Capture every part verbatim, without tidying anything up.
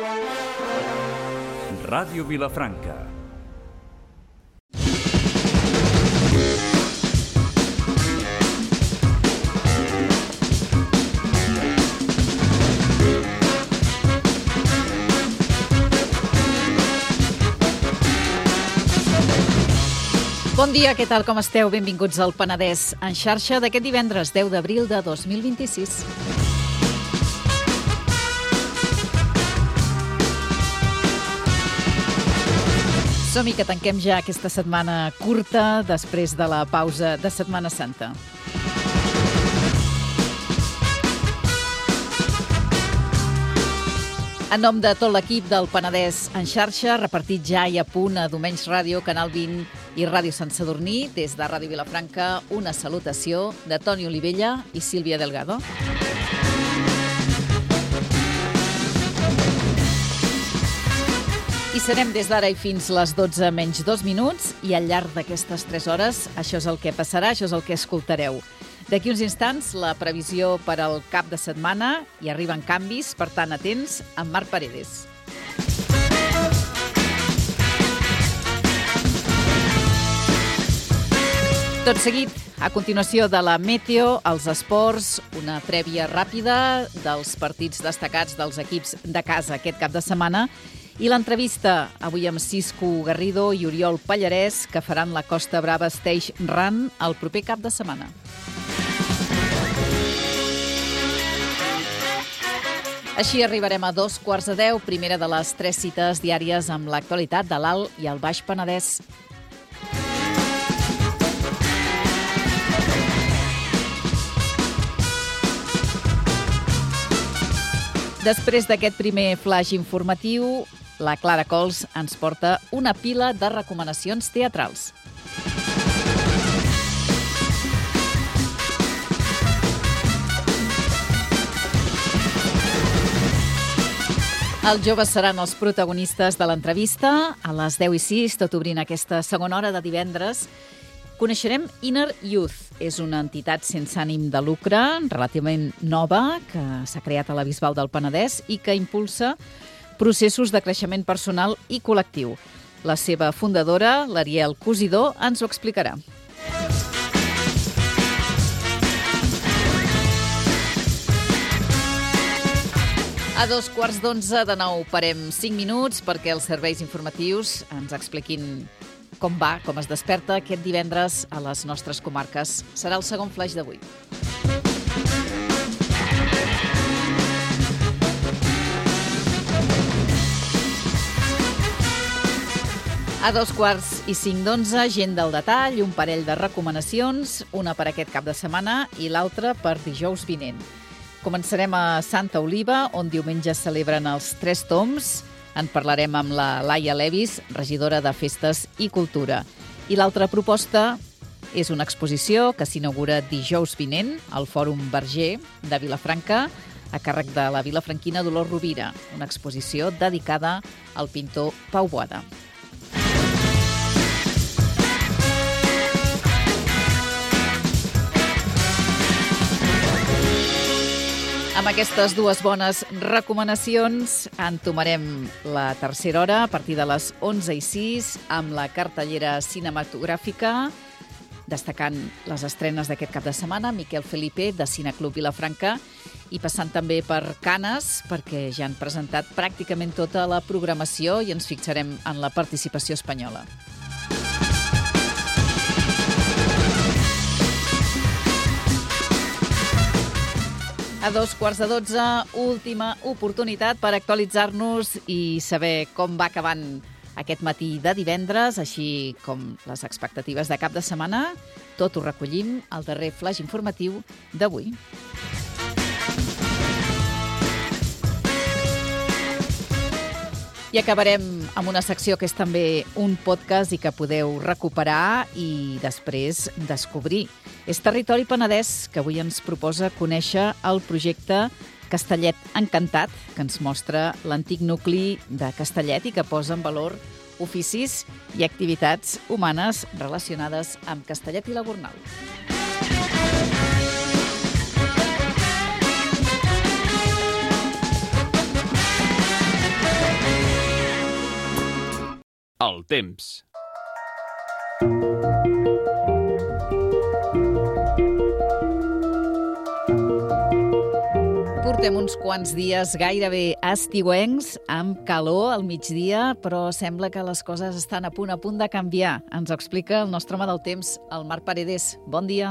Ràdio Vilafranca. Bon dia, què tal, com esteu? Benvinguts al Penedès en xarxa d'aquest divendres deu d'abril de dos mil vint-i-sis. Som-hi que tanquem ja aquesta setmana curta després de la pausa de Setmana Santa. En nom de tot l'equip del Penedès en xarxa, repartit ja i a punt a Domenys Ràdio, Canal vint i Ràdio Sant Sadurní, des de Ràdio Vilafranca, una salutació de Toni Olivella i Sílvia Delgado. I serem des d'ara i fins les dotze menys dos minuts i al llarg d'aquestes tres hores això és el que passarà, això és el que escoltareu. D'aquí uns instants, la previsió per al cap de setmana i arriben canvis, per tant, atents, amb Marc Paredes. Tot seguit, a continuació de la Meteo, els esports, una prèvia ràpida dels partits destacats dels equips de casa aquest cap de setmana i l'entrevista avui amb Cisco Garrido i Oriol Pallarès, que faran la Costa Brava Stage Run el proper cap de setmana. Així arribarem a dos quarts de deu, primera de les tres cites diàries amb l'actualitat de l'Alt i el Baix Penedès. Després d'aquest primer flash informatiu, la Clara Cols ens porta una pila de recomanacions teatrals. Els joves seran els protagonistes de l'entrevista. A les deu i sis, tot obrint aquesta segona hora de divendres, coneixerem Inner Youth. És una entitat sense ànim de lucre, relativament nova, que s'ha creat a la Bisbal del Penedès i que impulsa processos de creixement personal i col·lectiu. La seva fundadora, l'Ariel Cosidó, ens ho explicarà. A dos quarts d'onze de nou parem cinc minuts perquè els serveis informatius ens expliquin com va, com es desperta aquest divendres a les nostres comarques. Serà el segon flash d'avui. A dos quarts i cinc d'onze, gent del detall, un parell de recomanacions, una per aquest cap de setmana i l'altra per dijous vinent. Començarem a Santa Oliva, on diumenge celebren els Tres Tombs. En parlarem amb la Laia Levis, regidora de Festes i Cultura. I l'altra proposta és una exposició que s'inaugura dijous vinent al Fòrum Verger de Vilafranca, a càrrec de la vilafranquina Dolors Rovira, una exposició dedicada al pintor Pau Boada. Amb aquestes dues bones recomanacions entomarem la tercera hora a partir de les onze i sis amb la cartellera cinematogràfica, destacant les estrenes d'aquest cap de setmana, Miquel Felipe, de Cineclub Vilafranca, i passant també per Canes, perquè ja han presentat pràcticament tota la programació i ens fixarem en la participació espanyola. A dos quarts de dotze, última oportunitat per actualitzar-nos i saber com va acabant aquest matí de divendres, així com les expectatives de cap de setmana. Tot ho recollim al darrer flash informatiu d'avui. I acabarem amb una secció que és també un podcast i que podeu recuperar i després descobrir. És Territori Penedès, que avui ens proposa conèixer el projecte Castellet Encantat, que ens mostra l'antic nucli de Castellet i que posa en valor oficis i activitats humanes relacionades amb Castellet i la Gornal. temps. Portem uns quants dies gairebé estiuencs, amb calor al migdia, però sembla que les coses estan a punt a punt de canviar. Ens ho explica el nostre home del temps, el Marc Paredes. Bon dia.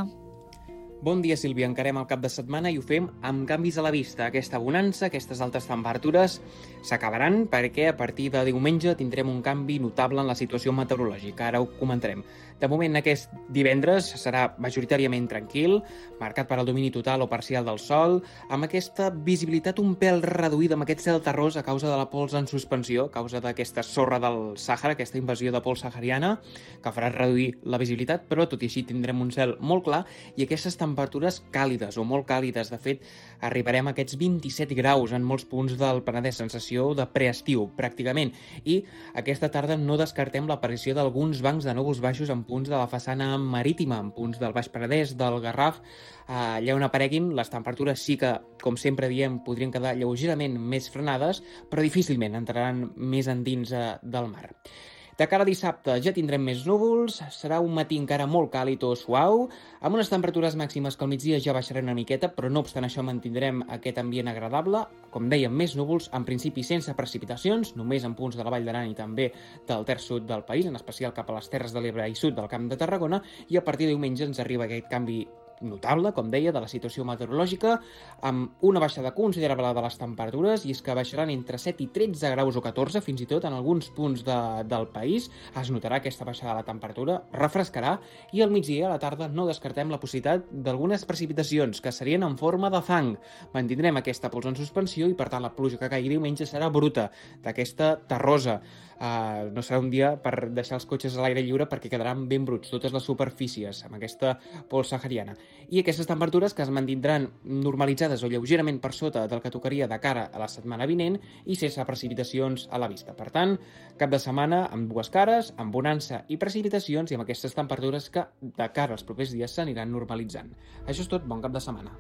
Bon dia, Sílvia. Encarem el cap de setmana i ho fem amb canvis a la vista. Aquesta bonança, aquestes altes temperatures s'acabaran perquè a partir de diumenge tindrem un canvi notable en la situació meteorològica. Ara ho comentarem. De moment, aquest divendres serà majoritàriament tranquil, marcat per el domini total o parcial del sol, amb aquesta visibilitat un pèl reduïda, amb aquest cel terrós a causa de la pols en suspensió, a causa d'aquesta sorra del Sàhara, aquesta invasió de pols sahariana, que farà reduir la visibilitat, però tot i així tindrem un cel molt clar i aquestes temperatures càlides o molt càlides. De fet, arribarem a aquests vint-i-set graus en molts punts del Penedès, sensació de preestiu, pràcticament. I aquesta tarda no descartem l'aparició d'alguns bancs de núvols baixos en punts de la façana marítima, en punts del Baix Penedès, del Garraf. Allà on apareguin, les temperatures sí que, com sempre diem, podrien quedar lleugerament més frenades, però difícilment entraran més endins del mar. De cara a dissabte ja tindrem més núvols, serà un matí encara molt càlid o suau, amb unes temperatures màximes que al migdia ja baixaran una miqueta, però no obstant això mantindrem aquest ambient agradable. Com dèiem, més núvols, en principi sense precipitacions, només en punts de la Vall d'Aran i també del terç sud del país, en especial cap a les Terres de l'Ebre i sud del Camp de Tarragona, i a partir de diumenge ens arriba aquest canvi notable, com deia, de la situació meteorològica, amb una baixada considerable de les temperatures, i és que baixaran entre set i tretze graus o catorze, fins i tot en alguns punts de, del país. Es notarà aquesta baixada de la temperatura, refrescarà, i al migdia, a la tarda, no descartem la possibilitat d'algunes precipitacions, que serien en forma de fang. Mantindrem aquesta pols en suspensió i, per tant, la pluja que caigui diumenge serà bruta, d'aquesta terrosa. Uh, no serà un dia per deixar els cotxes a l'aire lliure perquè quedaran ben bruts totes les superfícies amb aquesta pols sahariana. I aquestes temperatures que es mantindran normalitzades o lleugerament per sota del que tocaria de cara a la setmana vinent i sense precipitacions a la vista. Per tant, cap de setmana amb dues cares, amb bonança i precipitacions, i amb aquestes temperatures que de cara als propers dies s'aniran normalitzant. Això és tot, bon cap de setmana.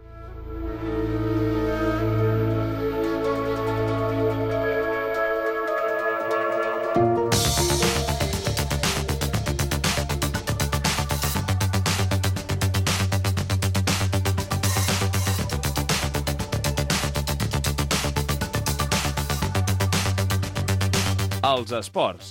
Els esports.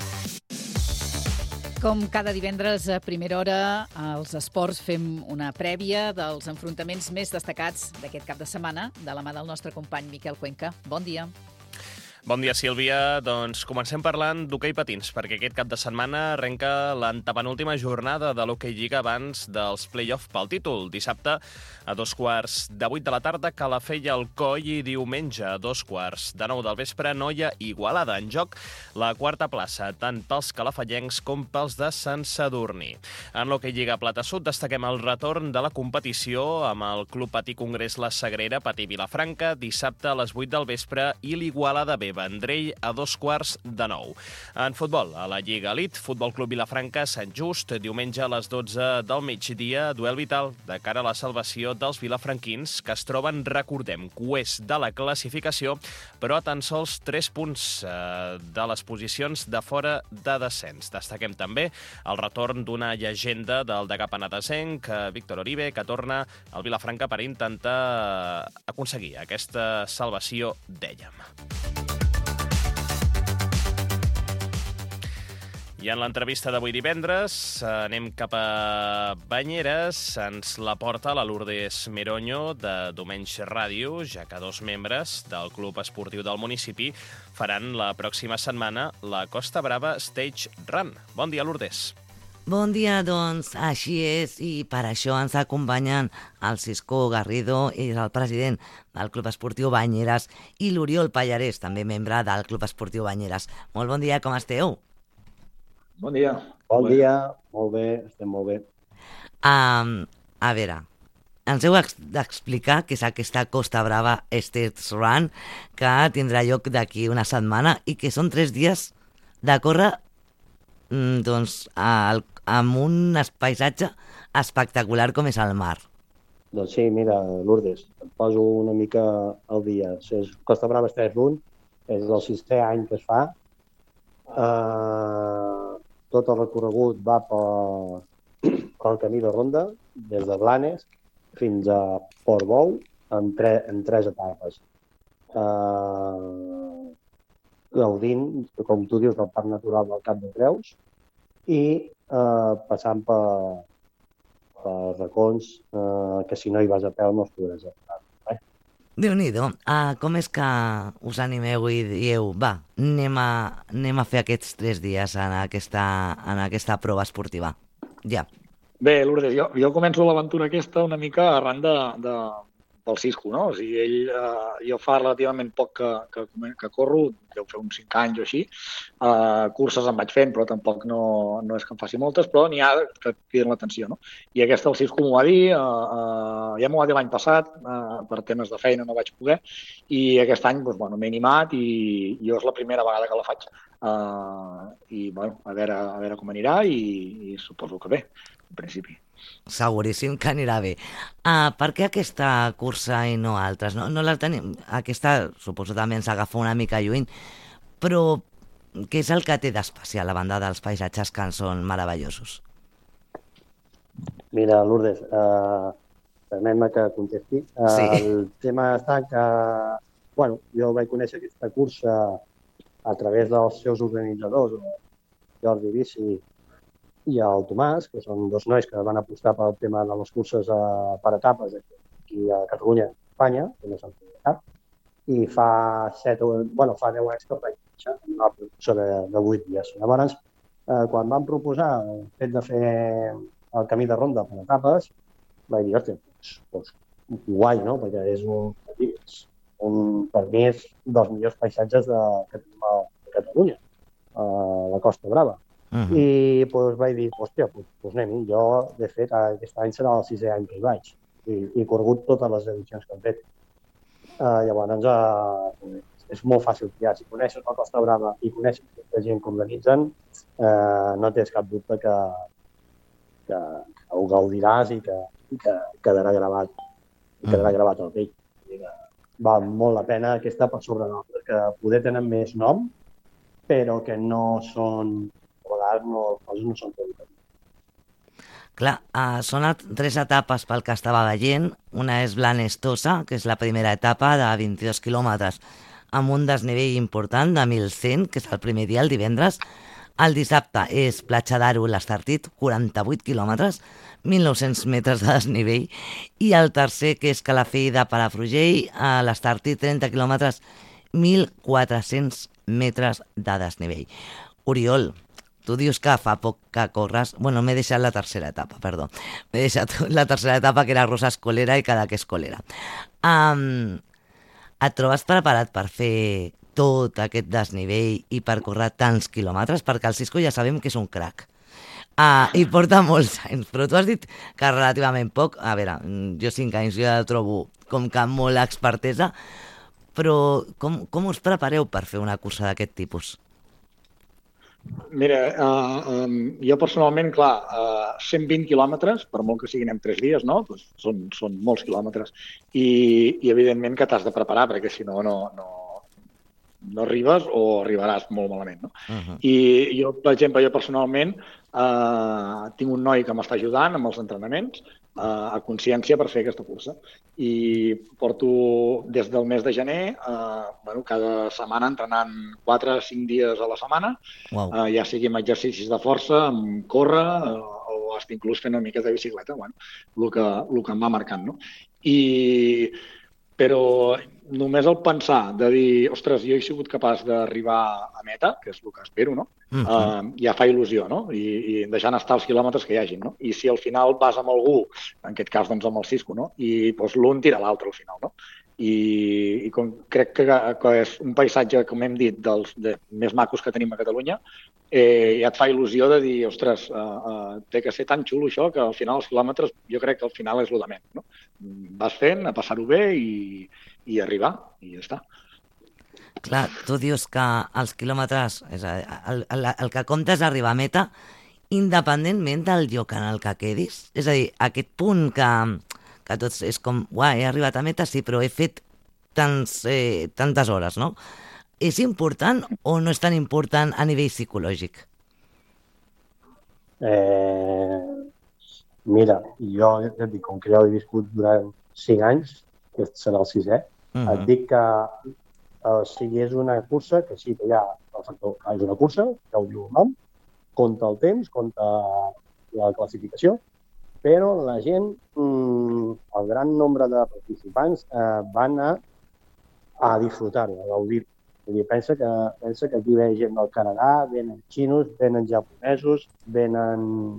Com cada divendres a primera hora, als esports fem una prèvia dels enfrontaments més destacats d'aquest cap de setmana, de la mà del nostre company Miquel Cuenca. Bon dia. Bon dia, Sílvia. Doncs comencem parlant d'hoquei patins, perquè aquest cap de setmana arrenca l'antepenúltima jornada de l'Hockey Lliga abans dels play-off pel títol. Dissabte, a dos quarts de vuit de la tarda, Calafell al Coll, i diumenge, a dos quarts de nou del vespre, Noia Igualada. En joc la quarta plaça, tant pels calafellencs com pels de Sant Sadurní. En l'Hockey Lliga Plata Sud destaquem el retorn de la competició amb el Club Patí Congrés La Sagrera, Patí Vilafranca, dissabte a les vuit del vespre, i l'Igualada B Vendrell a dos quarts de nou. En futbol, a la Lliga Elite, Futbol Club Vilafranca, Sant Just, diumenge a les dotze del migdia, duel vital de cara a la salvació dels vilafranquins, que es troben, recordem, cuers de la classificació, però a tan sols tres punts eh, de les posicions de fora de descens. Destaquem també el retorn d'una llegenda del degà penedesenc, Víctor Oribe, que torna al Vilafranca per intentar aconseguir aquesta salvació, dèiem. I en l'entrevista d'avui divendres anem cap a Banyeres. Ens la porta la Lourdes Meroño de Domenys Ràdio, ja que dos membres del Club Esportiu del municipi faran la pròxima setmana la Costa Brava Stage Run. Bon dia, Lourdes. Bon dia, doncs així és, i per això ens acompanyen el Cisco Garrido, és el president del Club Esportiu Banyeres, i l'Oriol Pallarès, també membre del Club Esportiu Banyeres. Molt bon dia, com esteu? Bon dia. Bon dia, molt bé, estem molt bé. Um, a veure, ens heu d'explicar què és aquesta Costa Brava Stage Run, que tindrà lloc d'aquí una setmana i que són tres dies de córrer doncs, al, amb un paisatge espectacular com és el mar. Doncs sí, mira, Lourdes, et poso una mica al dia. Costa Brava Stage Run és el sisè any que es fa. Uh, tot el recorregut va pel, pel camí de ronda, des de Blanes fins a Portbou, en, tre, en tres etapes. Uh, gaudint, com tu dius, del Parc Natural del Cap de Creus i uh, passant per, per racons uh, que si no hi vas a peu no es podràs arribar. Eh? Déu-n'hi-do. Uh, com és que us animeu i dieu, va, anem a, anem a fer aquests tres dies en aquesta, en aquesta prova esportiva? Ja. Bé, Lourdes, jo, jo començo l'aventura aquesta una mica arran de, de, del Cisco, no? O sigui, ell, eh, jo fa relativament poc que, que, que corro, deu fer uns cinc anys o així, eh, curses en vaig fent, però tampoc no, no és que em faci moltes, però n'hi ha que criden l'atenció, no? I aquesta el Cisco m'ho va dir, eh, eh, ja m'ho va dir l'any passat, eh, per temes de feina no vaig poder, i aquest any doncs, bueno, m'he animat i jo és la primera vegada que la faig. Uh, i bueno, a veure, a veure com anirà i, i suposo que bé, en principi. Seguríssim que anirà bé. Uh, per què aquesta cursa i no altres? No, no la tenim... Aquesta suposo també ens agafa una mica lluny, però què és el que té d'especial a banda dels paisatges que en són meravellosos? Mira, Lourdes, uh, permet-me que contesti. Uh, sí. El tema està que, bueno, jo vaig conèixer aquesta cursa a través dels seus organitzadors, Jordi Bici i el Tomàs, que són dos nois que van apostar pel tema de les curses a, per etapes aquí a Catalunya i Espanya, que no s'han fet cap, i fa set o, bueno, fa deu anys que vaig deixar una cursa de, de vuit dies. Llavors, eh, quan van proposar el fet de fer el camí de ronda per etapes, vaig dir, hòstia, doncs, doncs, guai, no? Perquè és un, és un, per mi és dels millors paisatges de, que tenim a Catalunya, a la Costa Brava. Uh -huh. I doncs, vaig dir, hòstia, doncs, doncs anem-hi. Jo, de fet, aquest any serà el sisè any que hi vaig i, i he corregut totes les edicions que hem fet. Uh, llavors, uh, és molt fàcil triar. Si coneixes la Costa Brava i coneixes aquesta gent que organitzen, uh, no tens cap dubte que, que, que ho gaudiràs i que, i que quedarà gravat, quedarà gravat al pell. Val molt la pena aquesta per sobre d'altres, que poder tenen més nom, però que no són, a vegades no, no són tot. Clar, uh, són tres etapes pel que estava veient. Una és Blanes-Tossa, que és la primera etapa de vint-i-dos quilòmetres, amb un desnivell important de mil cent, que és el primer dia, el divendres. El dissabte és Platja d'Aro, l'Estartit, quaranta-vuit quilòmetres, mil nou-cents metres de desnivell, i el tercer, que és Calafell de Palafrugell, a l'Estartit, trenta quilòmetres, mil quatre-cents metres de desnivell. Oriol, tu dius que fa poc que corres... Bueno, m'he deixat la tercera etapa, perdó. M'he deixat la tercera etapa, que era Rosa Escolera i Cadaqués Colera. Um, et trobes preparat per fer tot aquest desnivell i per córrer tants quilòmetres? Perquè el Cisco ja sabem que és un crac. Uh, I porta molts anys, però tu has dit que relativament poc. A veure, jo cinc anys jo ja trobo com que molt expertesa, però com, com us prepareu per fer una cursa d'aquest tipus? Mira, uh, um, jo personalment, clar, uh, cent vint quilòmetres, per molt que siguin en tres dies, no? Pues són, són molts quilòmetres. I, i evidentment que t'has de preparar, perquè si no, no, no, no arribes o arribaràs molt malament, no? Uh-huh. I jo, per exemple, jo personalment eh, tinc un noi que m'està ajudant amb els entrenaments eh, a consciència per fer aquesta cursa. I porto des del mes de gener, eh, bueno, cada setmana entrenant quatre o cinc dies a la setmana, wow. eh, ja sigui amb exercicis de força, amb córrer, eh, o fins inclús fent una mica de bicicleta, bueno, el que, el que em va marcant, no? I... Però només el pensar de dir, ostres, jo he sigut capaç d'arribar a meta, que és el que espero, no? Uh-huh. uh, ja fa il·lusió, no? I, i deixant estar els quilòmetres que hi hagin, no? I si al final vas amb algú, en aquest cas doncs amb el Cisco, no? I doncs, l'un tira l'altre al final, no? I, i com crec que, que és un paisatge, com hem dit, dels de, més macos que tenim a Catalunya, eh, ja et fa il·lusió de dir, ostres, uh, uh, té que ser tan xulo això que al final els quilòmetres, jo crec que al final és el de menys, no? Vas fent, a passar-ho bé i, i arribar, i ja està. Clar, tu dius que els quilòmetres, és a dir, el, el, el que compta és arribar a meta, independentment del lloc en el que quedis. És a dir, aquest punt que, que tots és com, uah, he arribat a meta, sí, però he fet tants, eh, tantes hores, no? És important o no és tan important a nivell psicològic? Eh, mira, jo ja et dic, com que ja he viscut durant cinc anys, que serà el sisè, uh -huh. et dic que o sigui, és una cursa que sí que hi ha el factor, és una cursa, ja ho diu el nom, compta el temps, compta la classificació, però la gent, el gran nombre de participants eh, van a, a disfrutar-ho, a gaudir. Vull dir, pensa que, pensa que aquí ve gent del Canadà, venen xinos, venen japonesos, venen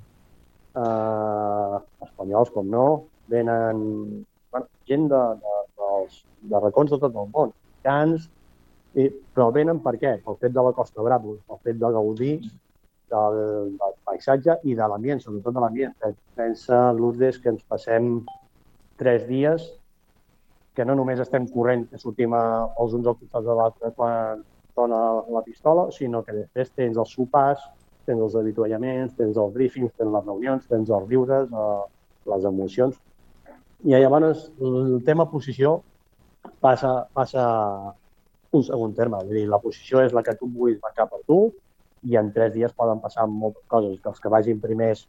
eh, espanyols, com no, venen bueno, gent de, de, dels, de racons de tot el món, cans, i, però venen per què? Pel fet de la Costa Brava, pel fet de gaudir del, del paisatge i de l'ambient, sobretot de l'ambient. Pensa, Lourdes, que ens passem tres dies que no només estem corrent, que sortim a, els uns al costat de l'altre quan dona la pistola, sinó que després tens els sopars, tens els avituallaments, tens els briefings, tens les reunions, tens els riures, eh, les emocions. I llavors el tema posició passa, passa un segon terme. Vull dir, la posició és la que tu vulguis marcar per tu i en tres dies poden passar moltes coses. Que els que vagin primers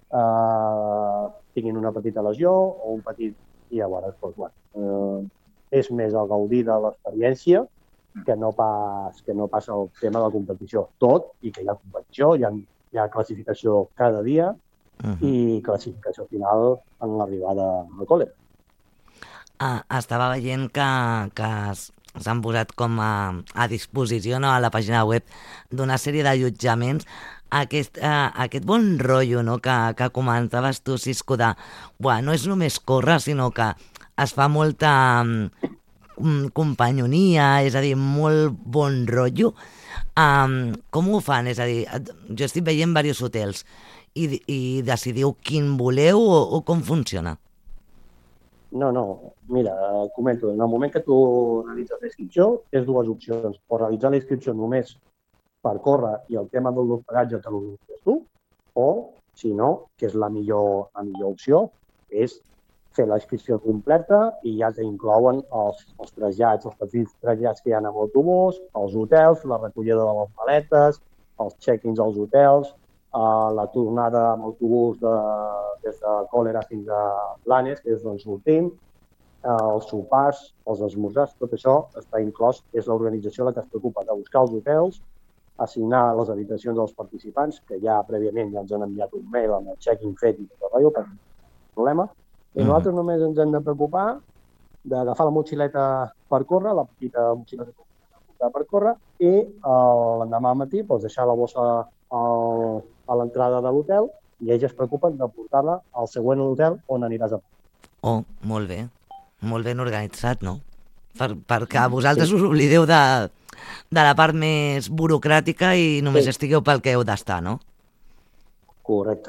eh, tinguin una petita lesió o un petit... I llavors, doncs, bueno, eh, és més el gaudir de l'experiència que no pas que no passa el tema de la competició. Tot i que hi ha competició, hi ha, hi ha classificació cada dia uh-huh. i classificació final en l'arribada al col·le. Ah, estava veient que, que s'han posat com a, a disposició, no, a la pàgina web d'una sèrie d'allotjaments. Aquest, eh, aquest bon rotllo, no, que, que comentaves tu, Cisco, de bueno, no és només córrer, sinó que es fa molta um, companyonia, és a dir, molt bon rotllo. Um, com ho fan? És a dir, jo estic veient diversos hotels i, i decidiu quin voleu o, o com funciona? No, no. Mira, comento. En el moment que tu realitzes la inscripció, tens dues opcions. O realitzar la inscripció només per córrer i el tema de l'hospedatge te l'organitzes tu, o, si no, que és la millor, la millor opció, és fer la inscripció completa i ja t'inclouen els, els trasllats, els petits trasllats que hi ha amb autobús, els hotels, la recollida de les maletes, els check-ins als hotels, eh, la tornada amb autobús de, des de Còlera fins a Blanes, que és d'on sortim, eh, els sopars, els esmorzars, tot això està inclòs, és l'organització la que es preocupa de buscar els hotels, assignar les habitacions als participants, que ja prèviament ja ens han enviat un mail amb el check-in fet i tot el rotllo, per problema. I mm. nosaltres només ens hem de preocupar d'agafar la motxileta per córrer, la petita motxileta per córrer, i l'endemà al matí doncs, deixar la bossa al, a l'entrada de l'hotel i ells es preocupen de portar-la al següent hotel on aniràs a portar. Oh, molt bé. Molt ben organitzat, no? Per, perquè vosaltres sí. us oblideu de, de la part més burocràtica i només sí. estigueu pel que heu d'estar, no? Correcte.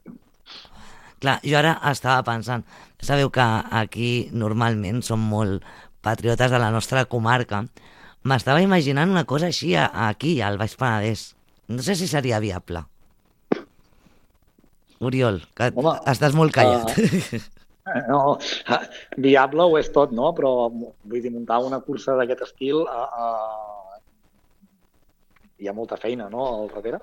Clar, jo ara estava pensant, sabeu que aquí normalment som molt patriotes de la nostra comarca. M'estava imaginant una cosa així aquí, al Baix Penedès. No sé si seria viable. Oriol, que Home, estàs molt callat. Uh... No, viable ho és tot, no? Però vull dir, muntar una cursa d'aquest estil uh, uh, hi ha molta feina, no?, al darrere.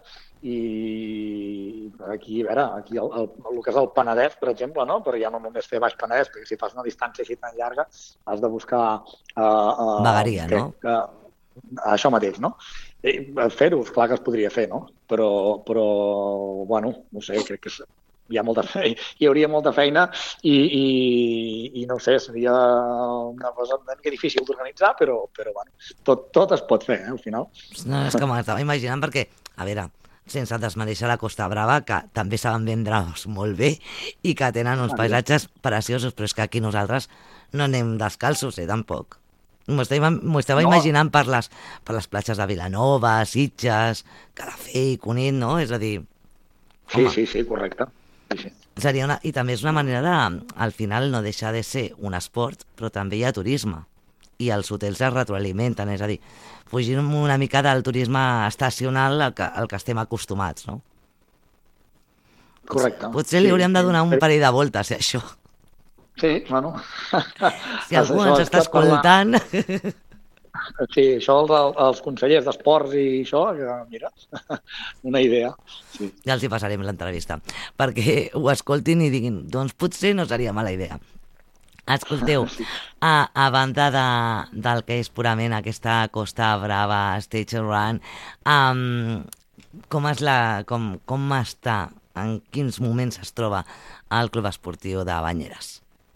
I aquí, a veure, aquí el, el, el que és el Penedès, per exemple, no? Però ja no només fer Baix Penedès, perquè si fas una distància així tan llarga has de buscar... Uh, uh, Vegueria, no? Que, això mateix, no? Fer-ho, clar que es podria fer, no? Però, però bueno, no sé, crec que hi ha molta feina, hi hauria molta feina i, i, i no sé, seria una cosa una mica difícil d'organitzar, però, però bueno, tot, tot es pot fer, eh, al final. No, és que m'estava imaginant perquè, a veure, sense desmereixer la Costa Brava, que també saben vendre's molt bé i que tenen uns paisatges preciosos, però és que aquí nosaltres no anem descalços, eh, tampoc. M'ho estava, estava no. imaginant per les, per les platges de Vilanova, Sitges, Calafell, Cunit, no? És a dir... Sí, home, sí, sí, correcte. Sí, sí. Seria una, I també és una manera de, al final no deixar de ser un esport, però també hi ha turisme. I els hotels es retroalimenten, és a dir, fugir una mica del turisme estacional al que, al que estem acostumats, no? Correcte. Potser li hauríem de donar un parell de voltes, a això. Sí, bueno... Si algú ens està escoltant... Sí, això els, els consellers d'esports i això, que, mira, una idea. Sí. Ja els hi passarem l'entrevista, perquè ho escoltin i diguin, doncs potser no seria mala idea. Escolteu, a, a banda de, del que és purament aquesta Costa Brava Stage Run, um, com, és la, com, com està, en quins moments es troba el Club Esportiu de Banyeres?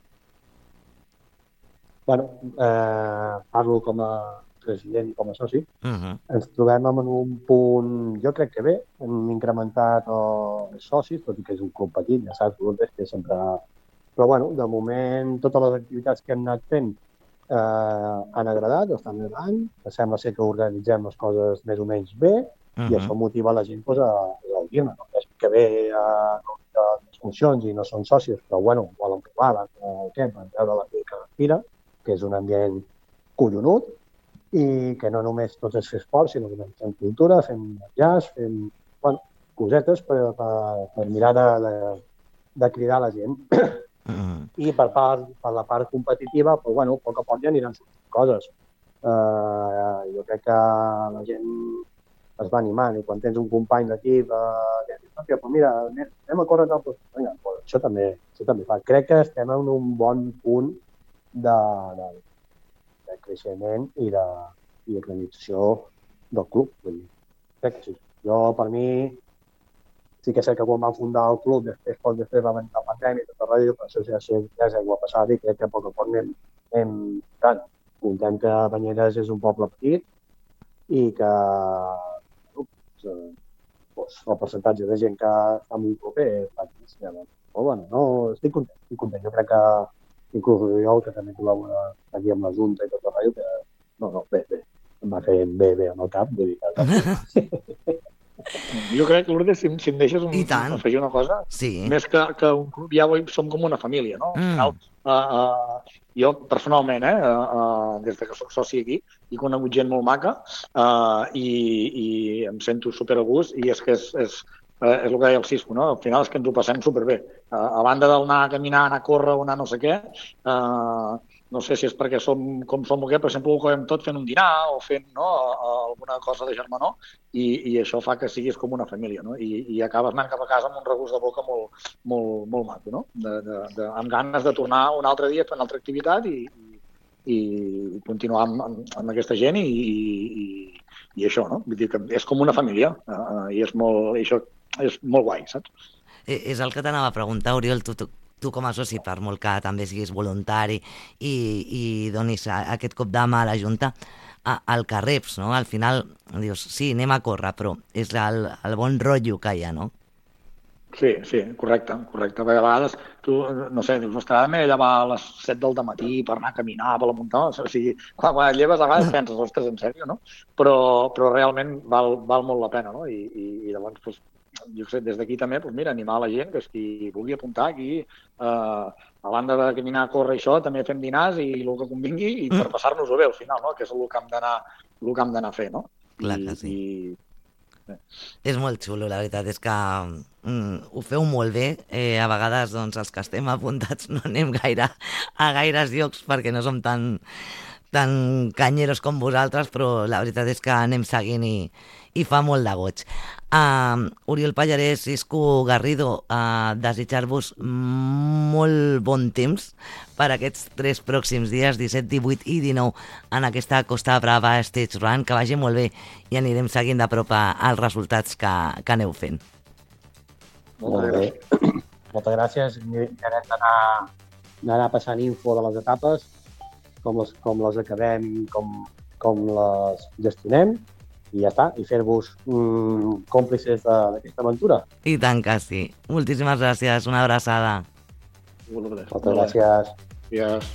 Bueno, eh, parlo com a president i com a soci. Uh-huh. Ens trobem en un punt, jo crec que bé, hem incrementat els socis, tot i que és un club petit, ja saps, Lourdes, que sempre... Però, bueno, de moment, totes les activitats que hem anat fent eh, han agradat, estan agradant. Sembla ser que organitzem les coses més o menys bé, uh-huh. i això motiva la gent pues, a gaudir-ne. No? És que bé a uh, les funcions i no són socis, però, bueno, volen provar, van, uh, què, van veure la que respira, que és un ambient collonut, i que no només tot és fer esport, sinó que fem cultura, fem jazz, fem bueno, cosetes per, per, per mirar de, de, de cridar la gent. Mm. I per, part, per la part competitiva, pues, bueno, a poc a poc ja aniran sortint coses. Uh, jo crec que la gent es va animant i quan tens un company d'equip uh, que dius, pues mira, anem a córrer, pues, vinga, pues, això, també, això també fa. Crec que estem en un bon punt de, de, de creixement i de i organització del club. Vull dir, crec que sí. Jo, per mi, sí que sé que quan van fundar el club, després, poc després va venir la pandèmia i tot el rotllo, però això ja, ja és aigua passada i crec que a poc a poc anem, anem tant. Contem que Banyeres és un poble petit i que ups, eh, doncs, el percentatge de gent que està molt proper és altíssim. Però bueno, no, estic content, estic content. Jo crec que inclús l'Oriol, que també col·labora aquí amb la Junta i tot el rotllo, que no, no, bé, bé, em va fer bé, bé amb el cap, vull dir que... Jo crec, Lourdes, si, si em deixes un, afegir una cosa, sí. Més que, que un club ja som com una família, no? Mm. Al final, uh, uh, jo personalment, eh, uh, uh, des que soc soci aquí, he conegut gent molt maca uh, i, i em sento super a gust i és que és, és, uh, és el que deia el Cisco, no? Al final és que ens ho passem superbé. Uh, a banda d'anar a caminar, anar a córrer o anar no sé què, uh, no sé si és perquè som com som o què, però sempre ho acabem tot fent un dinar o fent no, alguna cosa de germanor i, i això fa que siguis com una família, no? I, i acabes anant cap a casa amb un regust de boca molt, molt, molt maco, no? De, de, de, amb ganes de tornar un altre dia a fer una altra activitat i, i, i continuar amb, amb, amb aquesta gent i, i, i això, no? Vull dir que és com una família uh, i és molt, i això és molt guai, saps? És el que t'anava a preguntar, Oriol, tu, tu, tu com a soci, per molt que també siguis voluntari i, i donis aquest cop de mà a la Junta, al Carreps, no? Al final dius, sí, anem a córrer, però és el, el bon rotllo que hi ha, no? Sí, sí, correcte, correcte. A vegades, tu, no sé, dius, ostres, m'he de llevar a les set del matí per anar a caminar per la muntanya, o sigui, quan, quan et lleves a vegades penses, ostres, en sèrio, no? Però, però realment val, val molt la pena, no? I, i, i llavors, doncs, jo sé, des d'aquí també, doncs mira, animar la gent que qui vulgui apuntar aquí, eh, a banda de caminar, córrer i això, també fem dinars i el que convingui i per passar-nos-ho bé al final, no? Que és el que hem d'anar el que hem d'anar a fer, no? Clar que sí. I... Eh. És molt xulo, la veritat és que mm, ho feu molt bé. Eh, a vegades doncs, els que estem apuntats no anem gaire a gaires llocs perquè no som tan, tan canyeros com vosaltres, però la veritat és que anem seguint i, i fa molt de goig. Uh, Oriol Pallarès, Cisco Garrido, uh, desitjar-vos molt bon temps per aquests tres pròxims dies, disset, divuit i dinou, en aquesta Costa Brava Stage Run, que vagi molt bé i anirem seguint de prop els resultats que, que aneu fent. Molt bé. Moltes gràcies. Mirarem d'anar passant info de les etapes, com les, com les acabem i com, com les gestionem. I ja està, i fer-vos mm, còmplices d'aquesta aventura. I tant que sí. Moltíssimes gràcies, una abraçada. Moltes gràcies. Gràcies.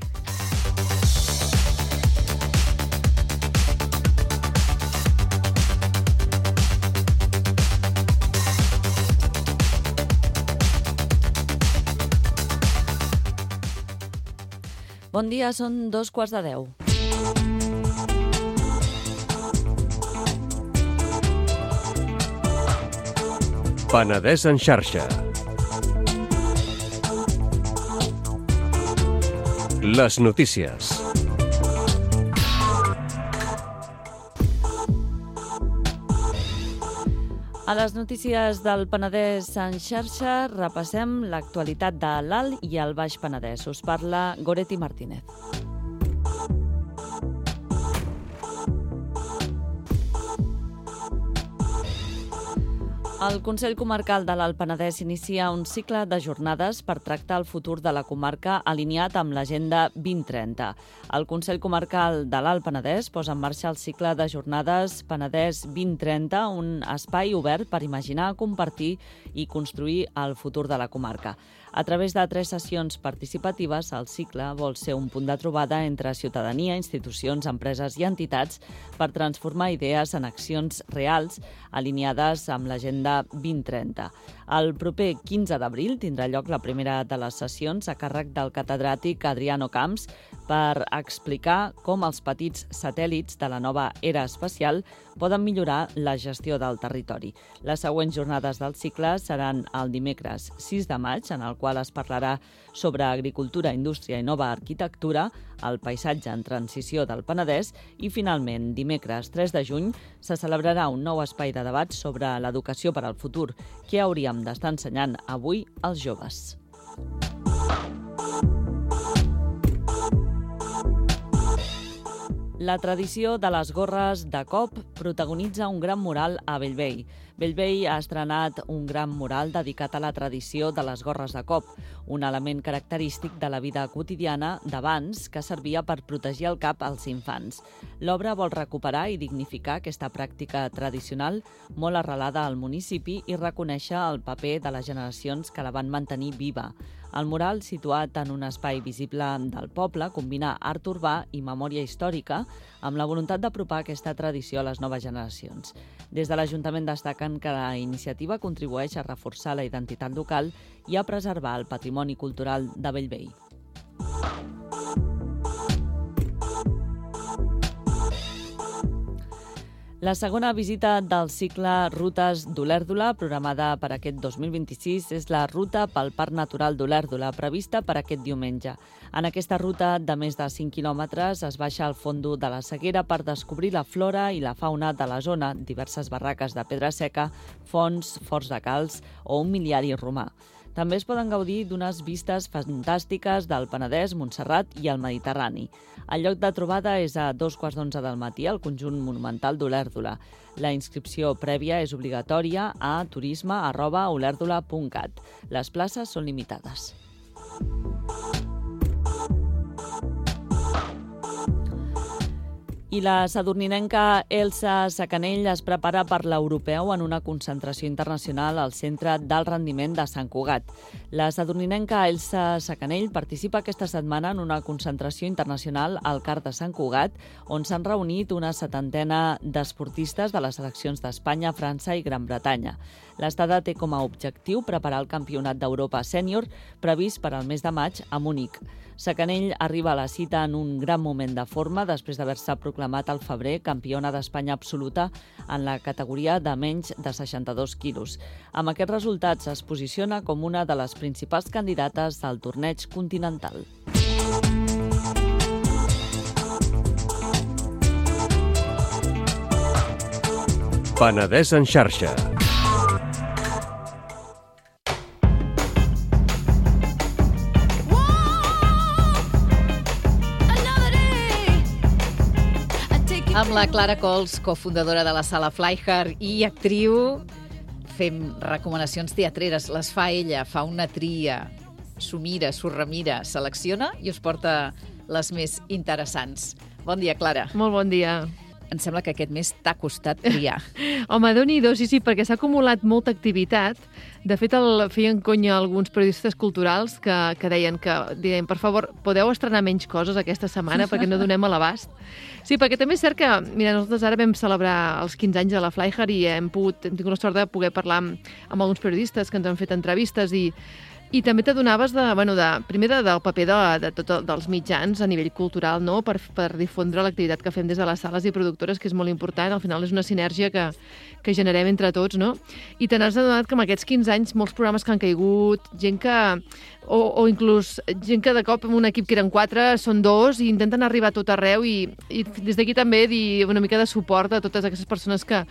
Bon dia, són dos quarts de deu. Penedès en xarxa. Les notícies. A les notícies del Penedès en xarxa repassem l'actualitat de l'Alt i el Baix Penedès. Us parla Goretti Martínez. El Consell Comarcal de l'Alt Penedès inicia un cicle de jornades per tractar el futur de la comarca alineat amb l'Agenda vint trenta. El Consell Comarcal de l'Alt Penedès posa en marxa el cicle de jornades Penedès vint trenta, un espai obert per imaginar, compartir i construir el futur de la comarca. A través de tres sessions participatives, el cicle vol ser un punt de trobada entre ciutadania, institucions, empreses i entitats per transformar idees en accions reals alineades amb l'Agenda vint trenta. El proper quinze d'abril tindrà lloc la primera de les sessions a càrrec del catedràtic Adriano Camps per explicar com els petits satèl·lits de la nova era espacial poden millorar la gestió del territori. Les següents jornades del cicle seran el dimecres sis de maig, en el qual es parlarà sobre agricultura, indústria i nova arquitectura, el paisatge en transició del Penedès i, finalment, dimecres tres de juny, se celebrarà un nou espai de debat sobre l'educació per al futur. Què hauríem d'estar ensenyant avui als joves? La tradició de les gorres de cop protagonitza un gran mural a Bellvei. Bellvei ha estrenat un gran mural dedicat a la tradició de les gorres de cop, un element característic de la vida quotidiana d'abans que servia per protegir el cap als infants. L'obra vol recuperar i dignificar aquesta pràctica tradicional molt arrelada al municipi i reconèixer el paper de les generacions que la van mantenir viva. El mural, situat en un espai visible del poble, combina art urbà i memòria històrica amb la voluntat d'apropar aquesta tradició a les noves generacions. Des de l'Ajuntament destaquen que la iniciativa contribueix a reforçar la identitat local i a preservar el patrimoni cultural de Bellvei. La segona visita del cicle Rutes d'Olèrdola, programada per aquest dos mil vint-i-sis, és la ruta pel Parc Natural d'Olèrdola, prevista per aquest diumenge. En aquesta ruta de més de cinc quilòmetres es baixa al fondo de la Seguera per descobrir la flora i la fauna de la zona, diverses barraques de pedra seca, fonts, forts de calç o un miliari romà. També es poden gaudir d'unes vistes fantàstiques del Penedès, Montserrat i el Mediterrani. El lloc de trobada és a dos quarts d'onze del matí al conjunt monumental d'Olèrdola. La inscripció prèvia és obligatòria a turisme arroba olèrdola punt cat. Les places són limitades. I la sadurninenca Elsa Sacanell es prepara per l'Europeu en una concentració internacional al Centre d'Alt Rendiment de Sant Cugat. La sadurninenca Elsa Sacanell participa aquesta setmana en una concentració internacional al C A R de Sant Cugat, on s'han reunit una setantena d'esportistes de les seleccions d'Espanya, França i Gran Bretanya. L'estada té com a objectiu preparar el Campionat d'Europa Sènior previst per al mes de maig a Munic. Sacanell arriba a la cita en un gran moment de forma després d'haver-se proclamat al febrer campiona d'Espanya absoluta en la categoria de menys de seixanta-dos quilos. Amb aquests resultats es posiciona com una de les principals candidates al torneig continental. Penedès en xarxa. Amb la Clara Cols, cofundadora de la Sala Flyhard i actriu, fem recomanacions teatreres. Les fa ella, fa una tria, s'ho mira, s'ho remira, selecciona i us porta les més interessants. Bon dia, Clara. Molt bon dia. Em sembla que aquest mes t'ha costat triar. Home, Déu-n'hi-do, sí, sí, perquè s'ha acumulat molta activitat. De fet, el feien conya alguns periodistes culturals que, que deien que, deien, per favor, podeu estrenar menys coses aquesta setmana perquè no donem a l'abast. Sí, perquè també és cert que, mira, nosaltres ara vam celebrar els quinze anys de la Flyhard i hem, pogut, hem tingut la sort de poder parlar amb, amb alguns periodistes que ens han fet entrevistes i I també t'adonaves de, bueno, de, primer de, del paper de, de tot el, dels mitjans a nivell cultural, no? per, per difondre l'activitat que fem des de les sales i productores, que és molt important. Al final és una sinergia que, que generem entre tots, no? I te n'has adonat que en aquests quinze anys molts programes que han caigut, gent que... O, o inclús gent que de cop en un equip que eren quatre són dos i intenten arribar a tot arreu i, i des d'aquí també dir una mica de suport a totes aquestes persones que,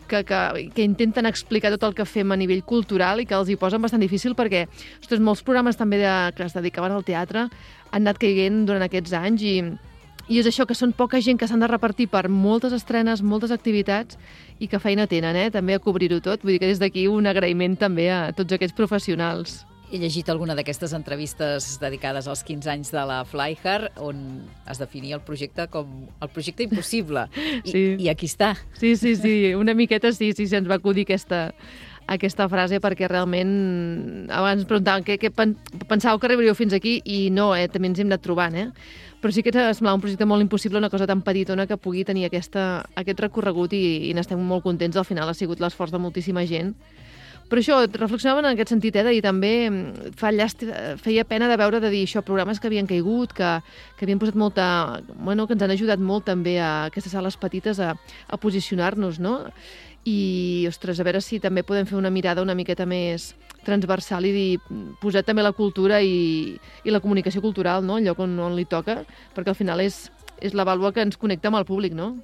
que, que, que intenten explicar tot el que fem a nivell cultural i que els hi posen bastant difícil perquè, ostres, molts programes també de, que es dedicaven al teatre han anat caient durant aquests anys i, i és això, que són poca gent que s'han de repartir per moltes estrenes, moltes activitats i que feina tenen, eh? També a cobrir-ho tot. Vull dir que des d'aquí un agraïment també a tots aquests professionals. He llegit alguna d'aquestes entrevistes dedicades als quinze anys de la Flyhard, on es definia el projecte com el projecte impossible. I, sí. i aquí està. Sí, sí, sí, una miqueta sí, sí, se'ns va acudir aquesta, aquesta frase perquè realment abans ens preguntaven què, què pensàveu que arribaríeu fins aquí i no, eh, també ens hem anat trobant, eh? Però sí que ens semblava un projecte molt impossible, una cosa tan petitona que pugui tenir aquesta, aquest recorregut i, i n'estem molt contents. Al final ha sigut l'esforç de moltíssima gent. Però això, reflexionàvem en aquest sentit, eh, de dir també, fa llàstima, feia pena de veure, de dir això, programes que havien caigut, que, que havien posat molta... Bueno, que ens han ajudat molt també a aquestes sales petites a, a posicionar-nos, no? I, ostres, a veure si també podem fer una mirada una miqueta més transversal i dir, posar també la cultura i, i la comunicació cultural, no?, el lloc on, on li toca, perquè al final és, és la vàlua que ens connecta amb el públic, no?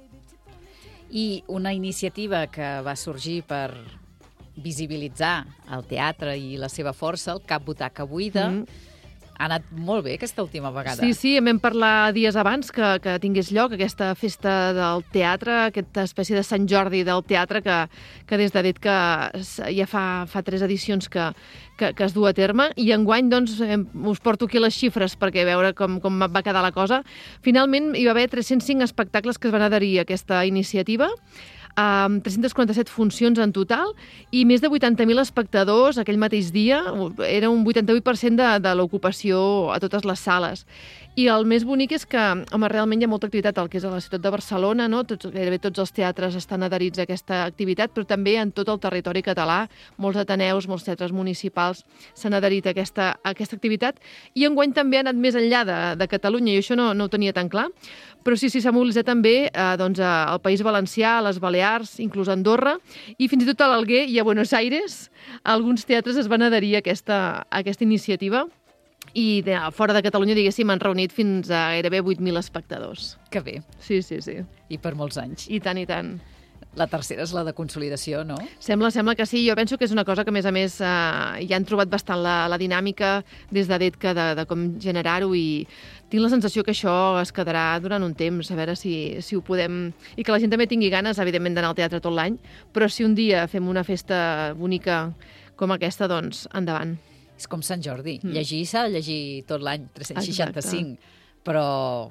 I una iniciativa que va sorgir per visibilitzar el teatre i la seva força, el Cap Butaca Buida, mm. ha anat molt bé aquesta última vegada. Sí, sí, vam parlar dies abans que, que tingués lloc aquesta festa del teatre, aquesta espècie de Sant Jordi del teatre que, que des de dit que ja fa, fa tres edicions que, que, que es du a terme, i enguany doncs, us porto aquí les xifres perquè veure com, com va quedar la cosa. Finalment hi va haver tres-cents cinc espectacles que es van adherir a aquesta iniciativa, amb tres-centes quaranta-set funcions en total i més de vuitanta mil espectadors aquell mateix dia. Era un vuitanta-vuit per cent de, de l'ocupació a totes les sales. I el més bonic és que, home, realment hi ha molta activitat al que és a la ciutat de Barcelona, no? Tots, gairebé tots els teatres estan adherits a aquesta activitat, però també en tot el territori català, molts ateneus, molts teatres municipals s'han adherit a aquesta, a aquesta activitat, i enguany també ha anat més enllà de, de Catalunya, i això no, no ho tenia tan clar, però sí, sí, s'ha mobilitzat també eh, doncs, al País Valencià, a les Balears, inclús a Andorra, i fins i tot a l'Alguer i a Buenos Aires alguns teatres es van adherir a aquesta, a aquesta iniciativa. I de, fora de Catalunya, diguéssim, han reunit fins a gairebé vuit mil espectadors. Que bé. Sí, sí, sí. I per molts anys. I tant, i tant. La tercera és la de consolidació, no? Sembla, sembla que sí. Jo penso que és una cosa que, a més a més, eh, ja han trobat bastant la, la dinàmica des de D E T C A de, de com generar-ho, i tinc la sensació que això es quedarà durant un temps, a veure si, si ho podem... I que la gent també tingui ganes, evidentment, d'anar al teatre tot l'any, però si un dia fem una festa bonica com aquesta, doncs, endavant. És com Sant Jordi. Mm. Llegir s'ha de llegir tot l'any, tres-cents seixanta-cinc, exacte. Però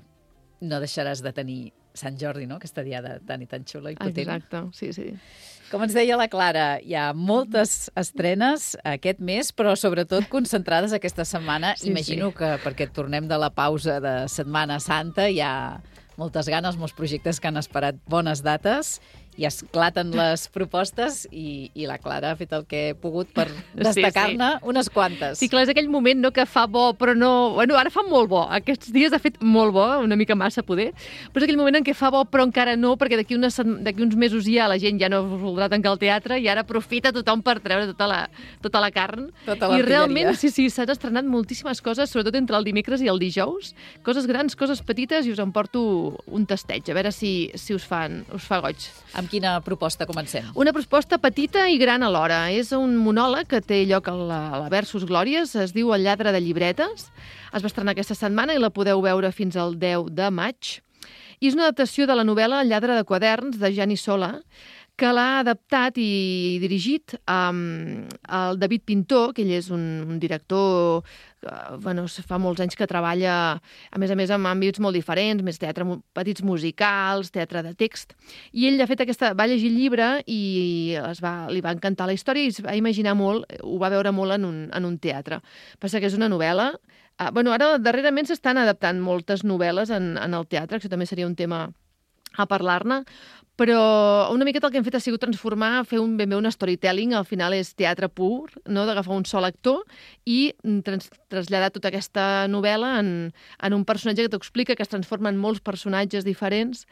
no deixaràs de tenir Sant Jordi, no?, aquesta diada tan i tan xula i potent. Exacte, sí, sí. Com ens deia la Clara, hi ha moltes estrenes aquest mes, però sobretot concentrades aquesta setmana. Sí, Imagino sí. que perquè tornem de la pausa de Setmana Santa hi ha moltes ganes, molts projectes que han esperat bones dates i esclaten les propostes i, i la Clara ha fet el que ha pogut per destacar-ne sí, sí. unes quantes. Sí, clar, és aquell moment, no?, que fa bo, però no... Bueno, ara fa molt bo. Aquests dies ha fet molt bo, una mica massa poder, però és aquell moment en què fa bo, però encara no, perquè d'aquí uns mesos ja la gent ja no voldrà tancar el teatre i ara aprofita tothom per treure tota la, tota la carn. Tota I realment, sí, sí, s'han estrenat moltíssimes coses, sobretot entre el dimecres i el dijous. Coses grans, coses petites, i us en porto un tasteig, a veure si, si us, fan, us fa goig. Amb quina proposta comencem? Una proposta petita i gran alhora. És un monòleg que té lloc a la, a la Versus Glòries, es diu El lladre de llibretes. Es va estrenar aquesta setmana i la podeu veure fins al deu de maig. I és una adaptació de la novel·la El lladre de quaderns, de Gianni Sola, que l'ha adaptat i dirigit um, el David Pintor, que ell és un, un director que bueno, fa molts anys que treballa, a més a més, en àmbits molt diferents, més teatre, petits musicals, teatre de text. I ell ha fet aquesta, va llegir el llibre i es va, li va encantar la història i es va imaginar molt, ho va veure molt en un, en un teatre. Passa que és una novel·la. Uh, bueno, ara, darrerament, s'estan adaptant moltes novel·les en, en el teatre, que això també seria un tema a parlar-ne, però una miqueta el que hem fet ha sigut transformar, fer un, ben bé un storytelling, al final és teatre pur, no?, d'agafar un sol actor i trans traslladar tota aquesta novel·la en, en un personatge que t'explica, que es transforma en molts personatges diferents,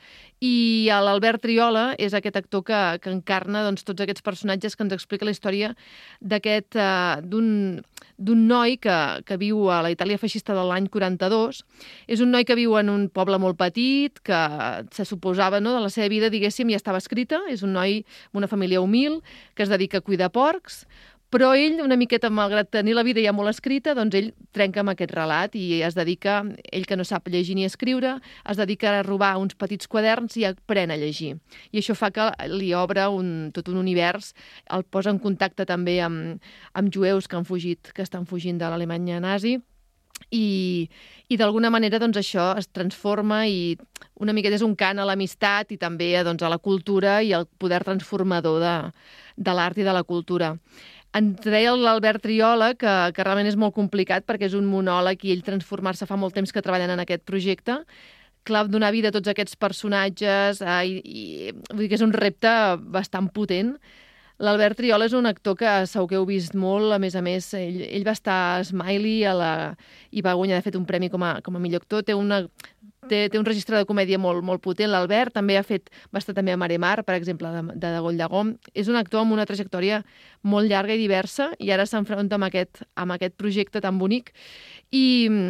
i l'Albert Triola és aquest actor que, que encarna doncs, tots aquests personatges, que ens explica la història d'aquest uh, d'un d'un noi que, que viu a la Itàlia feixista de l'any quaranta-dos. És un noi que viu en un poble molt petit, que se suposava, no?, de la seva vida, diguéssim, diguéssim, ja estava escrita. És un noi d'una família humil que es dedica a cuidar porcs, però ell, una miqueta, malgrat tenir la vida ja molt escrita, doncs ell trenca amb aquest relat i es dedica, ell que no sap llegir ni escriure, es dedica a robar uns petits quaderns i aprèn a llegir. I això fa que li obre un, tot un univers, el posa en contacte també amb, amb jueus que han fugit, que estan fugint de l'Alemanya nazi, i, i d'alguna manera doncs, això es transforma i una miqueta és un cant a l'amistat i també doncs, a la cultura i al poder transformador de, de l'art i de la cultura. Ens deia l'Albert Triola que, que realment és molt complicat perquè és un monòleg i ell transformar-se fa molt temps que treballen en aquest projecte. Clar, donar vida a tots aquests personatges eh, i, i vull dir que és un repte bastant potent. L'Albert Triola és un actor que segur que heu vist molt, a més a més, ell, ell va estar a Smiley a la, i va guanyar, de fet, un premi com a, com a millor actor. Té una... Té, té un registre de comèdia molt, molt potent. L'Albert també ha fet, va estar també a Mare Mar, per exemple, de, de Degoll de Gom. És un actor amb una trajectòria molt llarga i diversa i ara s'enfronta amb aquest, amb aquest projecte tan bonic. I,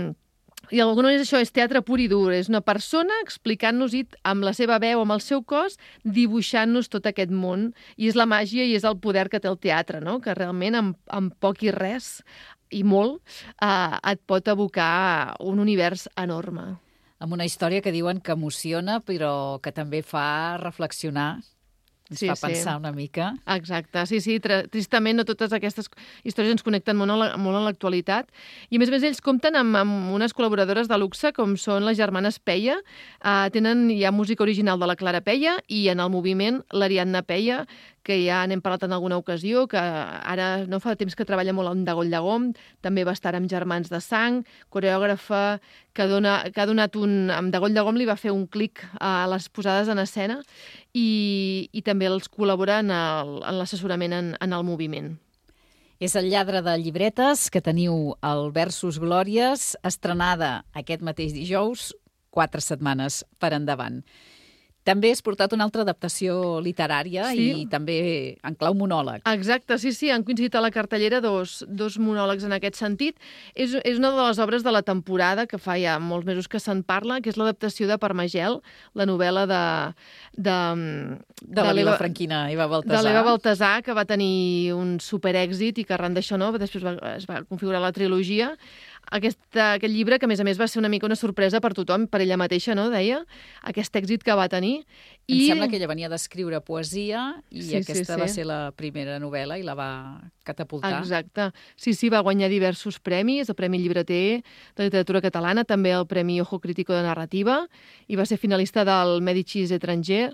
i d'alguna manera això és teatre pur i dur. És una persona explicant-nos amb la seva veu, amb el seu cos, dibuixant-nos tot aquest món. I és la màgia i és el poder que té el teatre, no? Que realment amb, amb poc i res, i molt, eh, et pot abocar un univers enorme. Amb una història que diuen que emociona, però que també fa reflexionar, ens sí, fa pensar sí. una mica. Exacte, sí, sí, tristament no totes aquestes històries ens connecten molt a, la, molt a l'actualitat. I a més a més ells compten amb, amb unes col·laboradores de luxe com són les germanes Peia, uh, tenen ja música original de la Clara Peia i en el moviment l'Ariadna Peia, que ja n'hem parlat en alguna ocasió, que ara no fa temps que treballa molt amb Degoll de Gom, també va estar amb Germans de Sang, coreògrafa que, dona, que ha donat un... Amb Degoll de Gom li va fer un clic a les posades en escena i, i també els col·labora en l'assessorament en, en el moviment. És el lladre de llibretes que teniu al Versus Glòries, estrenada aquest mateix dijous, quatre setmanes per endavant. També has portat una altra adaptació literària sí. I també en clau monòleg. Exacte, sí, sí, han coincidit a la cartellera dos, dos monòlegs en aquest sentit. És, és una de les obres de la temporada, que fa ja molts mesos que se'n parla, que és l'adaptació de Parmagel, la novel·la de... De, de, de la vilafranquina, Eva Baltasar. De l'Eva Baltasar, que va tenir un superèxit i que arran d'això no, després va, es va configurar la trilogia. Aquest, aquest llibre, que a més a més va ser una mica una sorpresa per tothom, per ella mateixa, no?, deia, aquest èxit que va tenir. Em I... sembla que ella venia d'escriure poesia i sí, aquesta sí, sí. va ser la primera novel·la i la va catapultar. Exacte. Sí, sí, va guanyar diversos premis, el Premi Llibreter de Literatura Catalana, també el Premi Ojo Crítico de Narrativa, i va ser finalista del Medicis Etranger.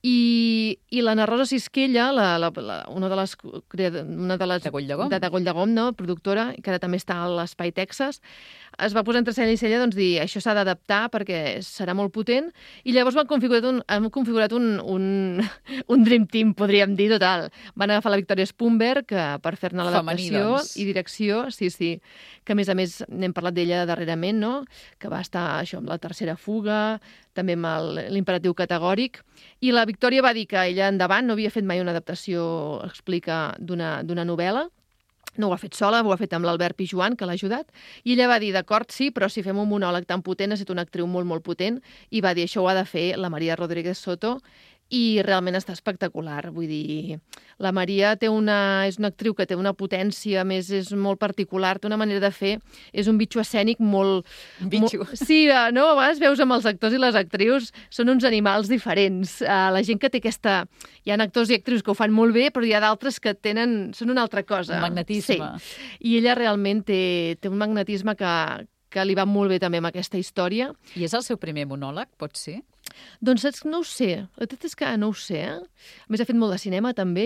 I, i l'Anna Rosa Sisquella, la, la, la, una de les... Una de les Degoll de Gom. De Degoll de Gom, no?, productora, que ara també està a l'Espai Texas, es va posar entre cella i cella doncs, dir això s'ha d'adaptar perquè serà molt potent, i llavors van configurat un, han configurat un, un, un dream team, podríem dir, total. Van agafar la Victòria Spunberg que, per fer-ne l'adaptació doncs. I direcció, sí, sí, que a més a més n'hem parlat d'ella darrerament, no?, que va estar això amb La Tercera Fuga, també amb l'Imperatiu Categòric, i la Victòria va dir que ella endavant no havia fet mai una adaptació, explica, d'una novel·la, no ho ha fet sola, ho ha fet amb l'Albert Pijuan, que l'ha ajudat, i ella va dir, d'acord, sí, però si fem un monòleg tan potent, ha estat una actriu molt, molt potent, i va dir, això ho ha de fer la Maria Rodríguez Soto, i realment està espectacular. Vull dir, la Maria té una, és una actriu que té una potència, a més és molt particular, té una manera de fer, és un bitxo escènic molt... Bitxo. Molt, sí, no? A vegades veus amb els actors i les actrius, són uns animals diferents. Uh, la gent que té aquesta... Hi ha actors i actrius que ho fan molt bé, però hi ha d'altres que tenen... són una altra cosa. Un magnetisme. Sí. I ella realment té, té un magnetisme que, que li va molt bé també amb aquesta història. I és el seu primer monòleg, pot ser? Doncs saps, no ho sé. La veritat és que no ho sé. Eh? A més, ha fet molt de cinema, també,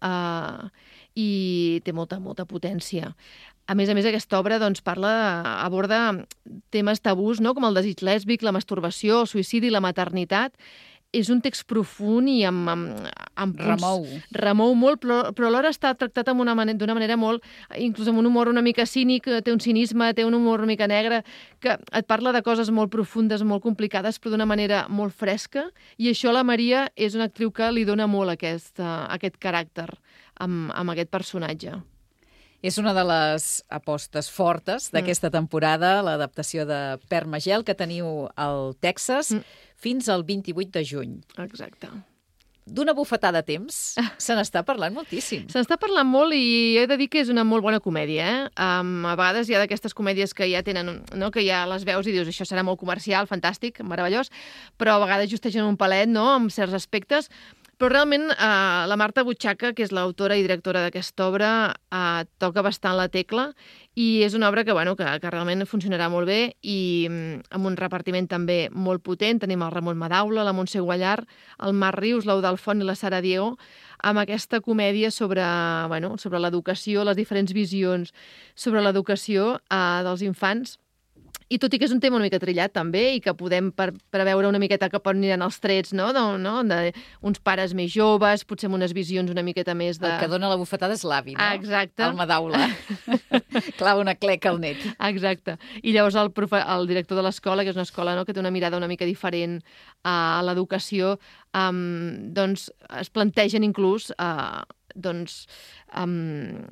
uh, i té molta, molta potència. A més a més, aquesta obra doncs, parla, aborda temes tabús, no?, com el desig lèsbic, la masturbació, el suïcidi, la maternitat. És un text profund i amb, amb, amb punts... Remou. Remou molt, però, però alhora està tractat d'una manera, d'una manera molt... Inclús amb un humor una mica cínic, té un cinisme, té un humor una mica negre, que et parla de coses molt profundes, molt complicades, però d'una manera molt fresca. I això la Maria és una actriu que li dona molt aquest, uh, aquest caràcter amb, amb aquest personatge. És una de les apostes fortes d'aquesta mm. temporada, l'adaptació de Parmagel, que teniu al Texas, mm. fins al vint-i-vuit de juny. Exacte. d'una bufetada de temps se n'està parlant moltíssim. Se n'està parlant molt i he de dir que és una molt bona comèdia. Eh? Um, a vegades hi ha d'aquestes comèdies que ja tenen, no? que ja les veus i dius això serà molt comercial, fantàstic, meravellós, però a vegades justegen un palet, no?, amb certs aspectes. Però realment eh, la Marta Butxaca, que és l'autora i directora d'aquesta obra, eh, toca bastant la tecla i és una obra que, bueno, que, que realment funcionarà molt bé i amb un repartiment també molt potent. Tenim el Ramon Madaula, la Montse Guallar, el Marc Rius, l'Eudald Font i la Sara Diego, amb aquesta comèdia sobre, bueno, sobre l'educació, les diferents visions sobre l'educació eh, dels infants. I tot i que és un tema una mica trillat també i que podem per, preveure una miqueta cap on aniran els trets, no? De, no? de uns pares més joves, potser amb unes visions una miqueta més de... El que dona la bufetada és l'avi, no? Exacte. El Madaula. Clava una cleca al net. Exacte. I llavors el, profe... el director de l'escola, que és una escola, no?, que té una mirada una mica diferent a l'educació, um, doncs es plantegen inclús uh, doncs, um,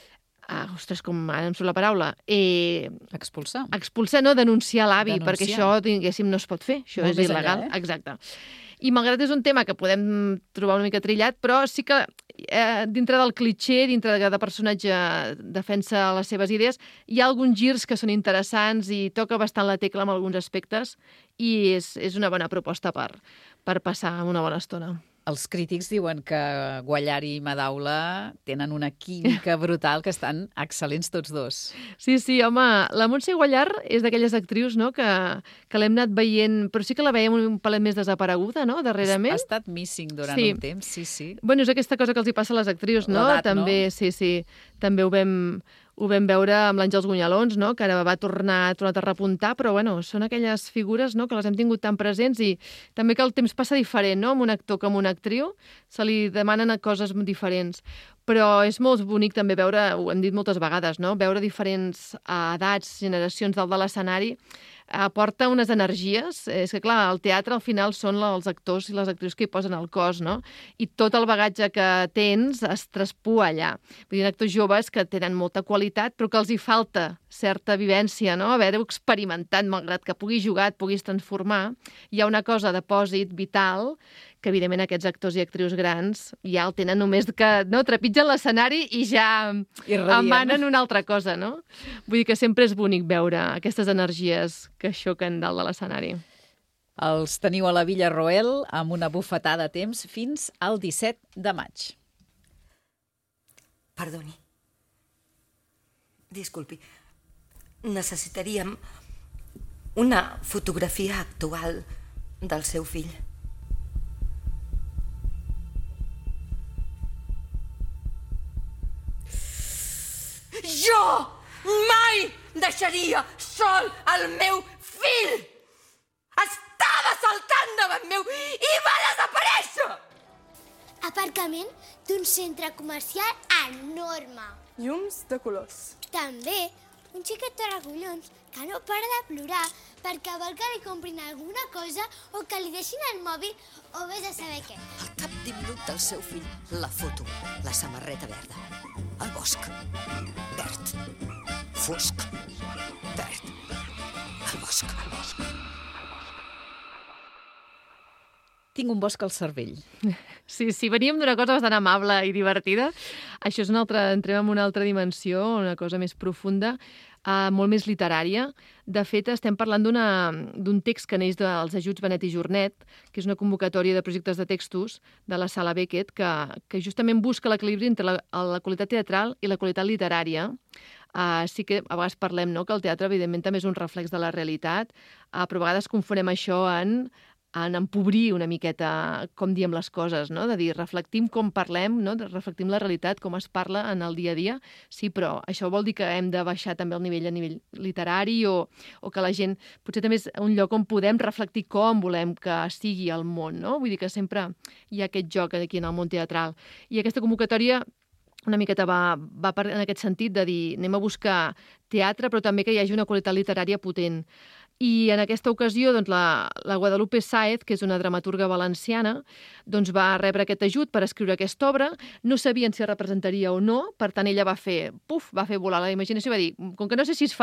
Ah, ostres, com ara em surt la paraula. Eh, expulsar. Expulsar, no, denunciar l'avi, Denunciar. Perquè això, diguéssim, no es pot fer. Això Molt és més il·legal. allà, eh? Exacte. I malgrat és un tema que podem trobar una mica trillat, però sí que eh, dintre del clitxé, dintre de cada personatge defensa les seves idees, hi ha alguns girs que són interessants i toca bastant la tecla en alguns aspectes i és, és una bona proposta per, per passar una bona estona. Els crítics diuen que Guallar i Madaula tenen una química brutal, que estan excel·lents tots dos. Sí, sí, home, la Montse Guallar és d'aquelles actrius, no?, que, que l'hem anat veient, però sí que la veiem un palet més desapareguda, no?, darrerament. Ha estat missing durant sí. un temps, sí, sí. Bueno, és aquesta cosa que els hi passa a les actrius, no? L'edat, també, no? Sí, sí, també ho vam... Ho vam veure amb l'Àngels Gunyalons, no?, que ara va tornar, ha tornat a repuntar, però bueno, són aquelles figures, no?, que les hem tingut tan presents i també que el temps passa diferent, no?, amb un actor que amb una actriu, se li demanen coses diferents. Però és molt bonic també veure, ho hem dit moltes vegades, no?, veure diferents edats, generacions dalt de l'escenari, aporta unes energies. És que, clar, el teatre al final són els actors i les actrius que hi posen el cos, no? I tot el bagatge que tens es traspua allà. Vull dir, actors joves que tenen molta qualitat, però que els hi falta certa vivència, no? Haver-ho experimentat, malgrat que puguis jugar, et puguis transformar. Hi ha una cosa de pòsit vital que, evidentment, aquests actors i actrius grans ja el tenen només que no, trepitgen l'escenari i ja emanen una altra cosa, no? Vull dir que sempre és bonic veure aquestes energies que xoquen dalt de l'escenari. Els teniu a la Villa Roel amb una bufetada de temps fins al disset de maig. Perdoni. Disculpi. Necessitaríem una fotografia actual del seu fill. Jo mai deixaria sol el meu fill! Estava saltant davant meu i va desaparèixer! Aparcament d'un centre comercial enorme. Llums de colors. També un xiquet recollons que no para de plorar perquè vol que li comprin alguna cosa o que li deixin el mòbil o vés a saber què. Al cap d'minut del seu fill, la foto, la samarreta verda, el bosc, verd, fosc, verd, el bosc, el bosc. Tinc un bosc al cervell. Sí, sí, veníem d'una cosa bastant amable i divertida. Això és una altra, entrem en una altra dimensió, una cosa més profunda, uh, molt més literària. De fet, estem parlant d'un text que neix dels ajuts Benet i Jornet, que és una convocatòria de projectes de textos de la Sala Beckett, que, que justament busca l'equilibri entre la, la qualitat teatral i la qualitat literària. Uh, sí que a vegades parlem, no?, que el teatre, evidentment, també és un reflex de la realitat, uh, però a vegades confonem això en en empobrir una miqueta com diem les coses, no? De dir, reflectim com parlem, no? Reflectim la realitat, com es parla en el dia a dia. Sí, però això vol dir que hem de baixar també el nivell a nivell literari o, o que la gent... Potser també és un lloc on podem reflectir com volem que sigui el món, no? Vull dir que sempre hi ha aquest joc aquí en el món teatral. I aquesta convocatòria una miqueta va, va per, en aquest sentit de dir anem a buscar teatre, però també que hi hagi una qualitat literària potent. I en aquesta ocasió doncs, la, la Guadalupe Sáez, que és una dramaturga valenciana, doncs, va rebre aquest ajut per escriure aquesta obra. No sabien si es representaria o no, per tant ella va fer, puf, va fer volar la imaginació i va dir, com que no sé si es farà,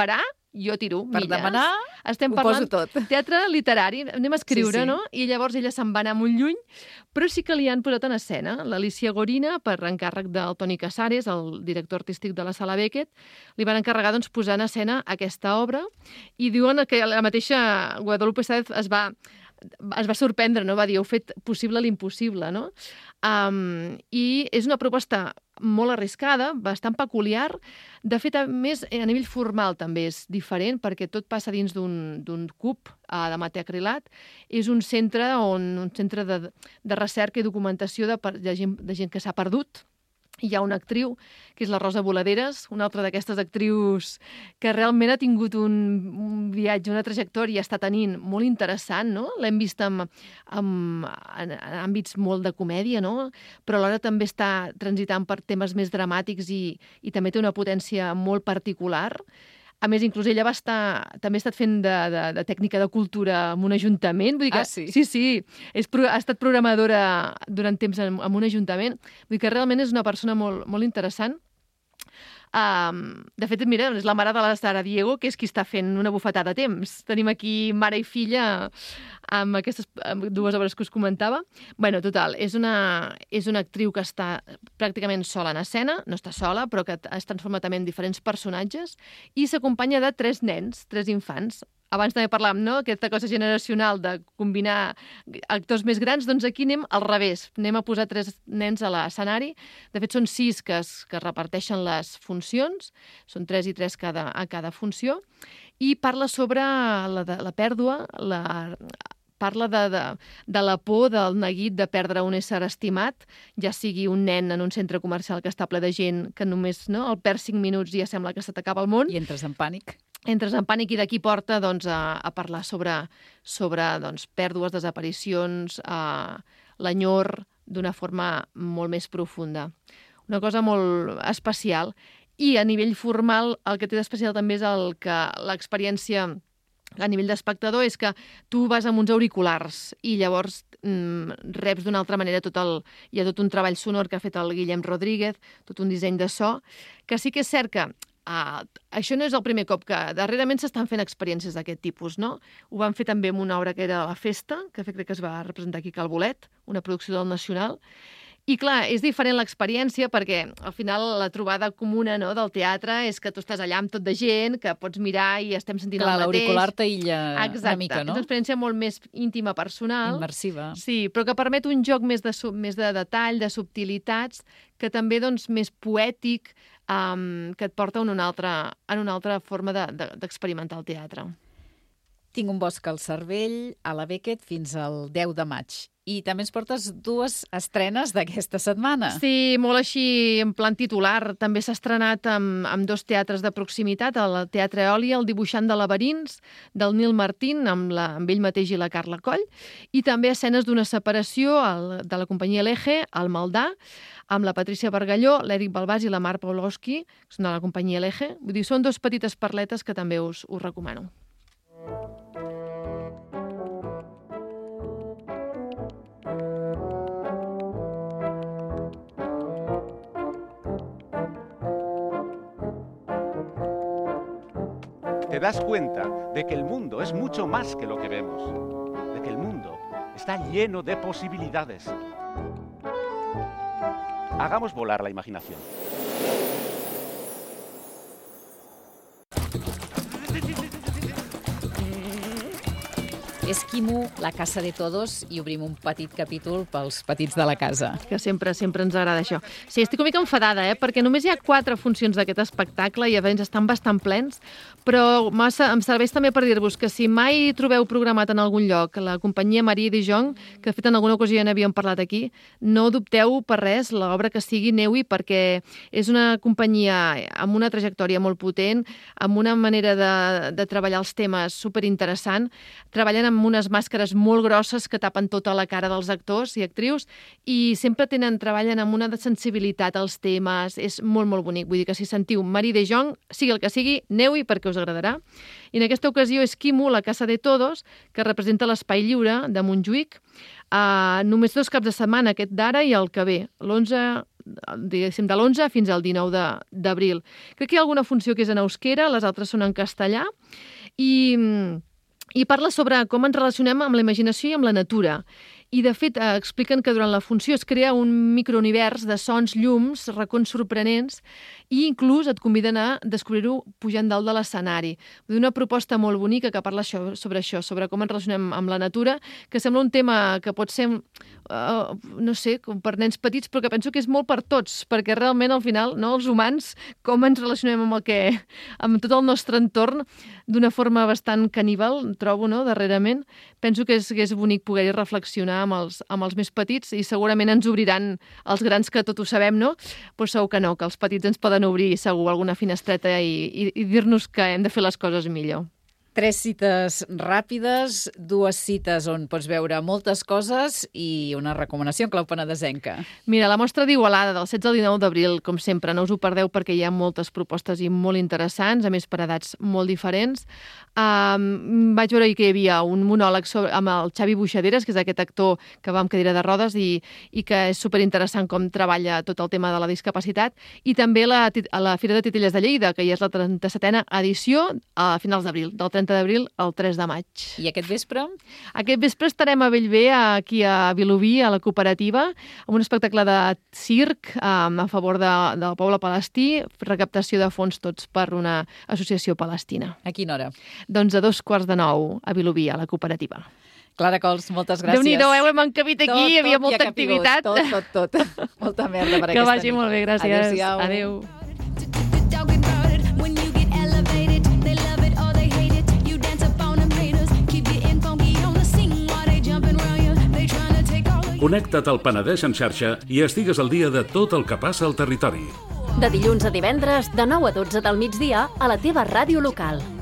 jo tiro Per milles. demanar, Estem ho parlant poso tot. teatre literari, anem a escriure, Sí, sí. no? I llavors ella se'n va anar molt lluny, però sí que li han posat en escena. L'Alicia Gorina, per encàrrec del Toni Casares, el director artístic de la Sala Beckett, li van encarregar doncs, posar en escena aquesta obra i diuen que la mateixa Guadalupe Sáez es va es va sorprendre, no? Va dir, heu fet possible l'impossible, no? Um, I és una proposta molt arriscada, bastant peculiar. De fet, a més, a nivell formal també és diferent, perquè tot passa dins d'un cub uh, de matacrilat. És un centre on un centre de, de recerca i documentació de, de, gent, de gent que s'ha perdut. Hi ha una actriu, que és la Rosa Voladeres, una altra d'aquestes actrius que realment ha tingut un, un viatge, una trajectòria, està tenint molt interessant, no? L'hem vist en, en, en, en àmbits molt de comèdia, no? Però alhora també està transitant per temes més dramàtics i, i també té una potència molt particular. A més, inclús ella va estar, també ha estat fent de, de, de tècnica de cultura en un ajuntament. Vull dir que, Ah, sí? Sí, sí. És, ha estat programadora durant temps en, en un ajuntament. Vull dir que realment és una persona molt, molt interessant. Um, de fet, mira, és la mare de la Sara Diego, que és qui està fent una bufetada a temps. Tenim aquí mare i filla amb aquestes amb dues obres que us comentava. Bueno, total, és una, és una actriu que està pràcticament sola en escena, no està sola, però que es transforma també en diferents personatges, i s'acompanya de tres nens, tres infants. Abans també parlàvem, no?, aquesta cosa generacional de combinar actors més grans, doncs aquí anem al revés. Anem a posar tres nens a l'escenari. De fet, són sis que es, que reparteixen les funcions, són tres i tres cada, a cada funció, i parla sobre la, la pèrdua, la, parla de, de, de la por, del neguit de perdre un ésser estimat, ja sigui un nen en un centre comercial que està ple de gent que només, no, el perd cinc minuts i ja sembla que se t'acaba el món. I entres en pànic. Entres en pànic i d'aquí porta doncs, a, a parlar sobre, sobre doncs, pèrdues, desaparicions, a l'enyor d'una forma molt més profunda. Una cosa molt especial. I a nivell formal, el que té d'especial també és el que l'experiència a nivell d'espectador és que tu vas amb uns auriculars i llavors mm, reps d'una altra manera tot el... Hi ha tot un treball sonor que ha fet el Guillem Rodríguez, tot un disseny de so, que sí que és cert que Uh, això no és el primer cop que darrerament s'estan fent experiències d'aquest tipus, no? Ho van fer també amb una obra que era La Festa, que crec que es va representar aquí a Cal Bolet, una producció del Nacional. I clar, és diferent l'experiència perquè al final la trobada comuna, no, del teatre és que tu estàs allà amb tot de gent, que pots mirar i estem sentint clar, el mateix. l'auricular t'aïlla una mica, no? És una experiència molt més íntima, personal. Immersiva. Sí, però que permet un joc més de, més de detall, de subtilitats, que també doncs, més poètic, um, que et porta en una altra, en una altra forma d'experimentar de, de, el teatre. Tinc un bosc al cervell, a la Beckett, fins al deu de maig. I també ens portes dues estrenes d'aquesta setmana. Sí, molt així en plan titular. També s'ha estrenat amb, amb dos teatres de proximitat, el Teatre Eòlia, El dibuixant de laberints, del Nil Martín, amb, la, amb ell mateix i la Carla Coll, i també escenes d'una separació el, de la companyia L'Eje, al Maldà, amb la Patricia Bargalló, l'Eric Balbàs i la Mar Pawlowski, que són de la companyia L'Eje. Vull dir, són dos petites parletes que també us, us recomano. Te das cuenta de que el mundo es mucho más que lo que vemos, de que el mundo está lleno de posibilidades. Hagamos volar la imaginación. És Quimu, la casa de todos, i obrim un petit capítol pels petits de la casa. Que sempre, sempre ens agrada això. Sí, estic una mica enfadada, eh? Perquè només hi ha quatre funcions d'aquest espectacle i a vegades estan bastant plens, però massa, em serveix també per dir-vos que si mai trobeu programat en algun lloc la companyia Marie de Jong, que de fet en alguna ocasió ja n'havíem parlat aquí, no dubteu per res l'obra que sigui, aneu-hi, perquè és una companyia amb una trajectòria molt potent, amb una manera de, de treballar els temes superinteressant, treballen amb unes màscares molt grosses que tapen tota la cara dels actors i actrius i sempre tenen, treballen amb una sensibilitat als temes, és molt, molt bonic. Vull dir que si sentiu Marie de Jong, sigui el que sigui, aneu-hi perquè us agradarà. I en aquesta ocasió és Quimu, la casa de todos, que representa l'Espai Lliure de Montjuïc. Uh, només dos caps de setmana, aquest d'ara i el que ve, l'onze diguéssim, de l'onze fins al dinou d'abril. Crec que hi ha alguna funció que és en euskera, les altres són en castellà, i, i parla sobre com ens relacionem amb la imaginació i amb la natura. I, de fet, eh, expliquen que durant la funció es crea un microunivers de sons, llums, racons sorprenents i inclús et conviden a descobrir-ho pujant dalt de l'escenari. Una proposta molt bonica que parla això, sobre això, sobre com ens relacionem amb la natura, que sembla un tema que pot ser, eh, no sé, com per nens petits, però que penso que és molt per tots, perquè realment, al final, no, els humans, com ens relacionem amb el que, amb tot el nostre entorn, d'una forma bastant caníbal, trobo, no, darrerament. Penso que és, que és bonic poder reflexionar amb els, amb els més petits i segurament ens obriran els grans que tot ho sabem, no? Però segur que no, que els petits ens poden obrir segur alguna finestreta i, i, i dir-nos que hem de fer les coses millor. Tres cites ràpides, dues cites on pots veure moltes coses i una recomanació en clau penedesenca. Mira, la mostra d'Igualada del setze al dinou d'abril, com sempre, no us ho perdeu perquè hi ha moltes propostes i molt interessants, a més per edats molt diferents. Um, vaig veure que hi havia un monòleg sobre, amb el Xavi Buixaderes, que és aquest actor que va amb cadira de rodes i, i que és superinteressant com treballa tot el tema de la discapacitat, i també la, a la Fira de Titelles de Lleida, que ja és la trenta-setena edició a finals d'abril, del trenta d'abril al tres de maig. I aquest vespre? Aquest vespre estarem a Bellver, aquí a Vilobí, a la cooperativa, amb un espectacle de circ um, a favor de, del poble palestí, recaptació de fons tots per una associació palestina. A quina hora? Doncs a dos quarts de nou a Vilobí, a la cooperativa. Clara Cols, moltes gràcies. Déu-n'hi-do, eh? Hem encabit aquí, tot, hi havia molta ja activitat. Tot, tot, tot. Molta merda per que aquesta nit. Que vagi molt bé, gràcies. Adéu-siau. Adéu. Connecta't al Penedès en xarxa i estigues al dia de tot el que passa al territori. De dilluns a divendres, de nou a dotze del migdia, a la teva ràdio local.